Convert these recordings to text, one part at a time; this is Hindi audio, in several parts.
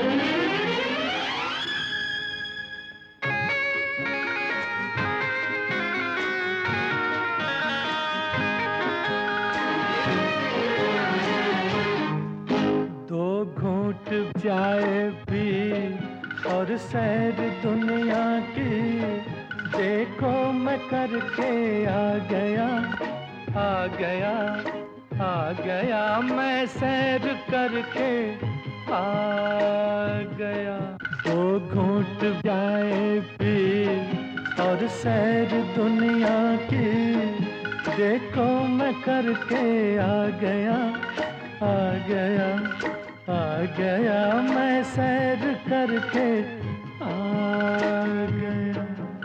दो घूंट जाए भी और सैर दुनिया की, देखो मैं करके आ गया, आ गया, आ गया, मैं सैर करके आ गया। दो घूंट जाए भी और सैर दुनिया की, देखो मैं करके आ गया, आ गया, आ गया, मैं सैर करके आ गया।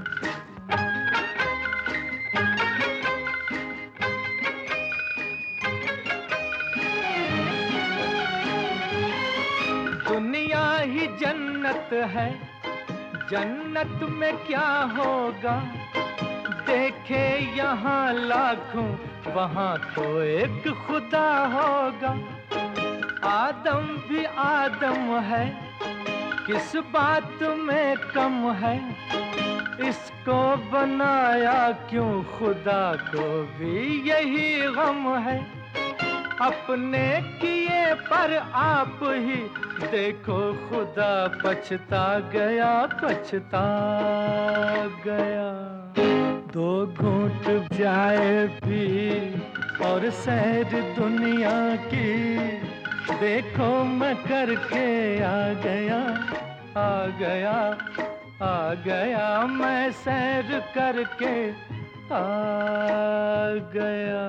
दुनिया ही जन्नत है, जन्नत में क्या होगा, देखे यहाँ लाखों वहाँ तो एक खुदा होगा। आदम भी आदम है, किस बात में कम है, इसको बनाया क्यों खुदा को भी यही गम है। अपने किए पर आप ही देखो खुदा पछता गया, पछता गया। दो घूंट जाए भी और सैर दुनिया की, देखो मैं करके आ गया, आ गया, आ गया, मैं सैर करके आ गया।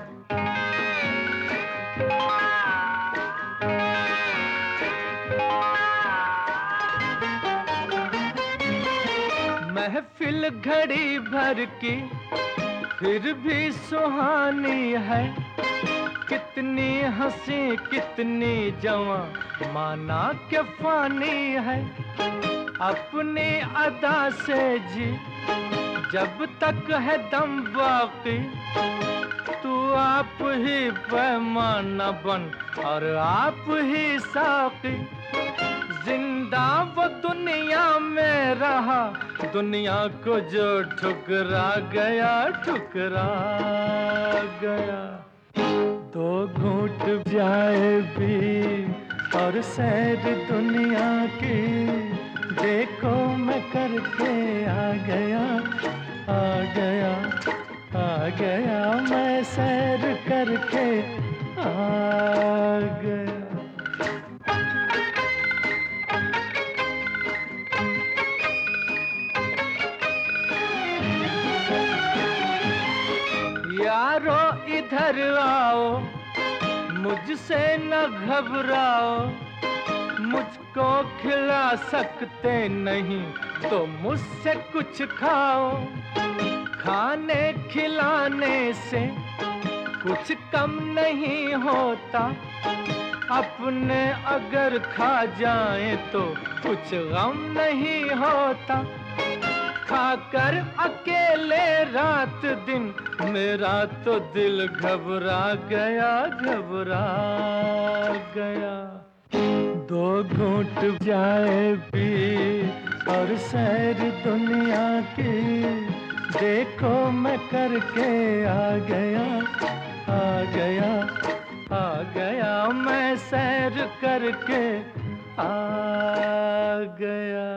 महफिल घड़ी भर की फिर भी सुहानी है, कितनी हंसी कितनी जवां माना के फानी है। अपनी अदा से जी जब तक है दम बाकी, तू आप ही पैमाना बन और आप ही साकी। जिंदा वो दुनिया में रहा, दुनिया को जो ठुकरा गया, ठुकरा गया। दो घूंट जाए भी और सैर दुनिया की, देखो मैं करके आ गया, आ गया, आ गया, मैं सैर करके आ गया। यारो इधर आओ, मुझसे न घबराओ, मुझको खिला सकते नहीं तो मुझसे कुछ खाओ। खाने खिलाने से कुछ कम नहीं होता, अपने अगर खा जाए तो कुछ गम नहीं होता। खाकर अकेले रात दिन मेरा तो दिल घबरा गया, घबरा गया। दो घूंट जाए भी और सैर दुनिया की, देखो मैं करके आ गया, आ गया, आ गया, मैं सैर करके आ गया।